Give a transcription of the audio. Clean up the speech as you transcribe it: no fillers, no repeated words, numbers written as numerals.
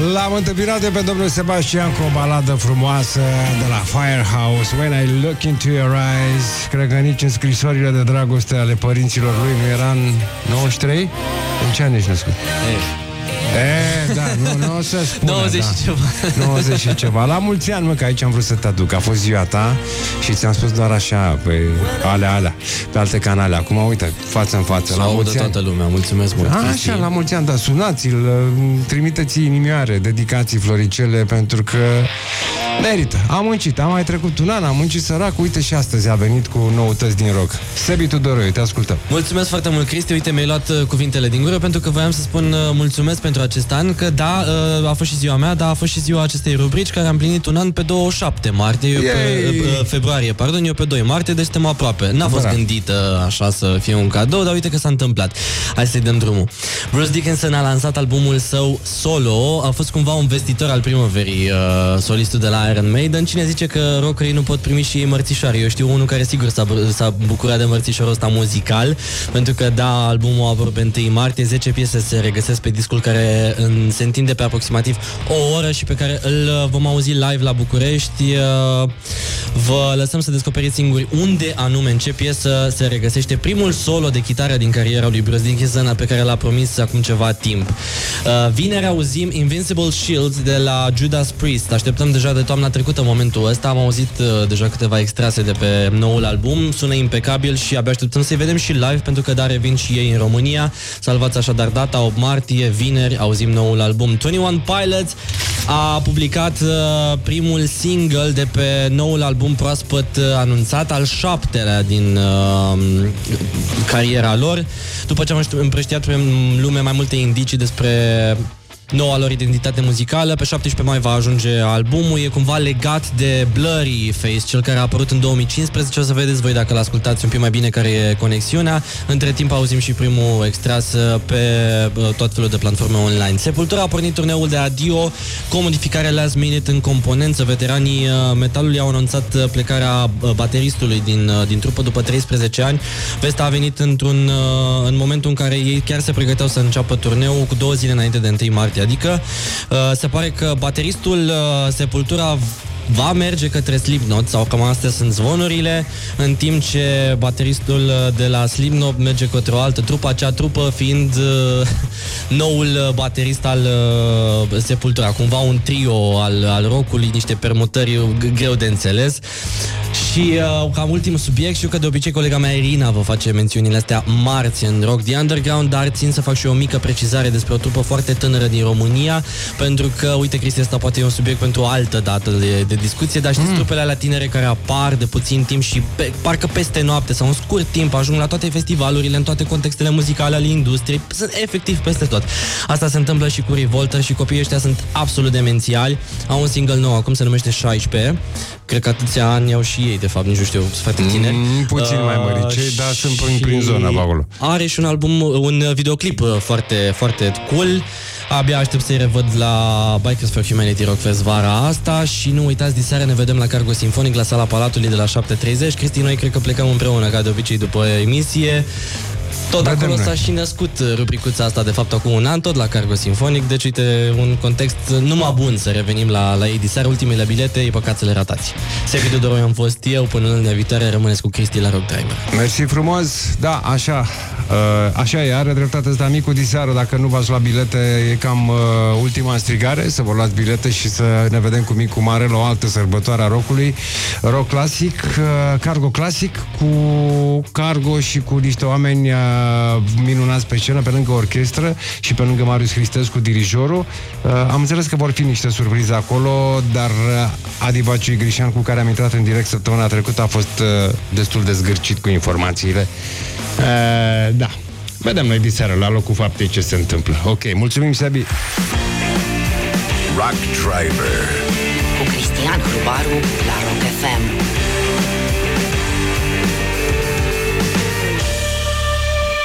L-am întâmpinat pe domnul Sebastian cu o baladă frumoasă de la Firehouse, When I Look Into Your Eyes. Cred că nici în scrisorile de dragoste ale părinților lui nu era în 93? În ce an ești născut? Da, nu o să spun. 90 da. și ceva. 90 și ceva. La mulți ani, mă, că aici am vrut să te aduc. A fost ziua ta și ți-am spus doar așa pe alea, pe alte canale. Acum, uite, față în față. La mulți toată lumea, mulțumesc mult, Cristi. Așa, la mulți ani, da, sunați-l, trimiteți inimioare, dedicații, floricele, pentru că merită. Am muncit, am mai trecut un an, am muncit sărac. Uite și astăzi a venit cu noutăți din rock. Sebi Tudoroiu, te ascultăm. Mulțumesc foarte mult, Cristi. Uite, mi-ai luat cuvintele din gură, pentru că voiam să spun mulțumesc pentru acest an, că da, a fost și ziua mea, dar a fost și ziua acestei rubrici, care a împlinit un an pe 27 martie, eu pe februarie, pardon, eu pe 2 martie, deci suntem aproape. N-a fost gândită așa să fie un cadou, dar uite că s-a întâmplat. Hai să-i dăm drumul. Bruce Dickinson a lansat albumul său solo, a fost cumva un vestitor al primăverii, solistul de la Iron Maiden. Cine zice că rockerii nu pot primi și ei Eu știu unul care sigur s-a bucurat de mărțișorul ăsta muzical, pentru că da, albumul a apărut pe 1 martie, 10 piese se regăsesc pe discul care se întinde pe aproximativ o oră și pe care îl vom auzi live la București. Vă lăsăm să descoperiți singuri unde anume, în ce piesă se regăsește primul solo de chitară din cariera lui Bruce Dickinson, pe care l-a promis acum ceva timp. Vineri auzim Invincible Shields de la Judas Priest. Așteptăm deja de toamna trecută în momentul ăsta. Am auzit deja câteva extrase de pe noul album. Sună impecabil și abia așteptăm să-i vedem și live, pentru că da, revin și ei în România. Salvați așadar data, 8 martie, vineri, auzim noul album. 21 Pilots a publicat primul single de pe noul album proaspăt anunțat, al 7-lea din cariera lor. După ce am împrăștiat pe lume mai multe indicii despre noua lor identitate muzicală, pe 17 mai va ajunge albumul, e cumva legat de Blurry Face, cel care a apărut în 2015, o să vedeți voi dacă l-ascultați un pic mai bine care e conexiunea. Între timp auzim și primul extras pe tot felul de platforme online. Sepultura a pornit turneul de adio cu o modificare last minute în componență. Veteranii metalului au anunțat plecarea bateristului din trupă după 13 ani. Vestea a venit în momentul în care ei chiar se pregăteau să înceapă turneul cu 2 zile înainte de 1 martie. Adică se pare că bateristul Sepultura va merge către Slipknot, sau cam astea sunt zvonurile, în timp ce bateristul de la Slipknot merge către o altă trupă, acea trupă fiind noul baterist al Sepultura, cumva un trio al rock-ului, niște permutări greu de înțeles. Și cam ultimul subiect, știu că de obicei colega mea Irina vă face mențiunile astea marți în Rock the Underground, dar țin să fac și o mică precizare despre o trupă foarte tânără din România, pentru că, uite, Cristi, asta poate e un subiect pentru o altă dată de discuție, dar știți trupele alea tinere care apar de puțin timp și parcă peste noapte sau în scurt timp ajung la toate festivalurile, în toate contextele muzicale ale industriei, sunt efectiv peste tot. Asta se întâmplă și cu Revolter și copiii ăștia sunt absolut demențiali. Au un single nou, acum se numește 16. Cred că atâția ani au și ei, de fapt, nici nu știu, sunt foarte tineri. Puțin mai măricei, dar sunt prin zona pe acolo. Are și un videoclip foarte, foarte cool. Abia aștept să-i revăd la Bikers for Humanity Rockfest vara asta. Și nu uitați, diseară ne vedem la Cargo Sinfonic, la Sala Palatului de la 7:30. Cristi, noi cred că plecăm împreună, ca de obicei, după emisie. Tot acolo s-a și născut rubricuța asta, de fapt, acum un an, tot la Cargo Sinfonic. Deci, uite, un context numai bun să revenim la ei diseară. Ultimele bilete, e păcat să le ratați. Sebi Tudoroiu am fost eu, până luna viitoare rămâneți cu Cristi la Rock Driver. Mersi frumos, da, așa e, are dreptate ăsta micul diseară. Dacă nu v-ați luat bilete, e cam ultima strigare, să vă luați bilete și să ne vedem cu Micu Mare la o altă sărbătoare a rockului. Rock clasic, Cargo clasic, cu Cargo și cu niște oameni minunați pe scenă, pe lângă orchestră și pe lângă Marius Cristescu, dirijorul. Am înțeles că vor fi niște surprize acolo, dar Adi Baciu Grișan, cu care am intrat în direct săptămâna trecută, a fost destul de zgârcit cu informațiile. Da. Vedem noi diseară la locul faptei ce se întâmplă. Ok, mulțumim, Sebi. Rock Driver cu Cristian Hrubaru la Rock FM.